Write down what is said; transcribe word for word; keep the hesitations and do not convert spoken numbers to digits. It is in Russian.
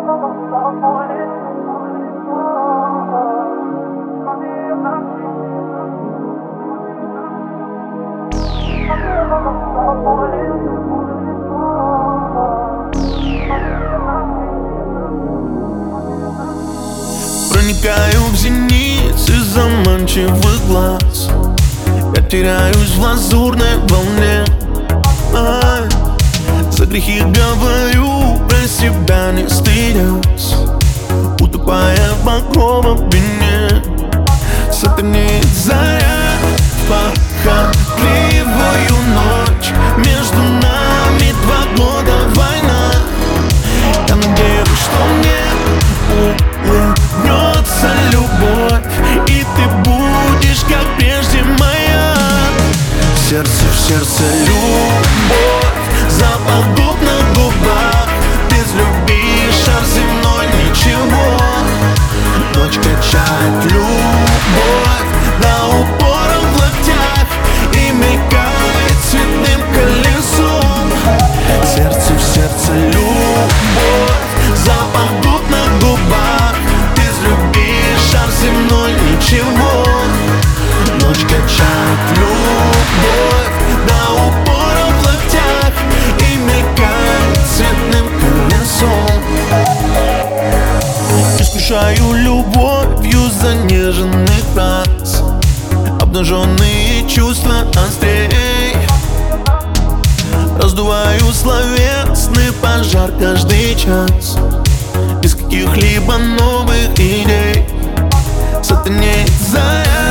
Проникаю в зеницы заманчивых глаз. Я теряюсь в лазурной волне. Ай, за грехи говорю, про себя не стыдясь, утопая в багровом вине. Сатанеет заря в похотливую ночь. Между нами два года война. Я надеюсь, что мне улыбнется любовь, и ты будешь, как прежде, моя. Сердце в сердце любовь, запах губ на губах. Без любви шар земной ничего. Ночь качает любовь до упора в локтях и мелькает цветным колесом. Сердце в сердце любовь, запах губ на губах. Без любви шар земной ничего. Ночь качает любовь до упора в локтях и мелькает цветным колесом. Искушаю любовью занеженных фраз. Обнаженные чувства острей. Раздуваю словесный пожар каждый час. Без каких-либо новых идей. Сатанеет заря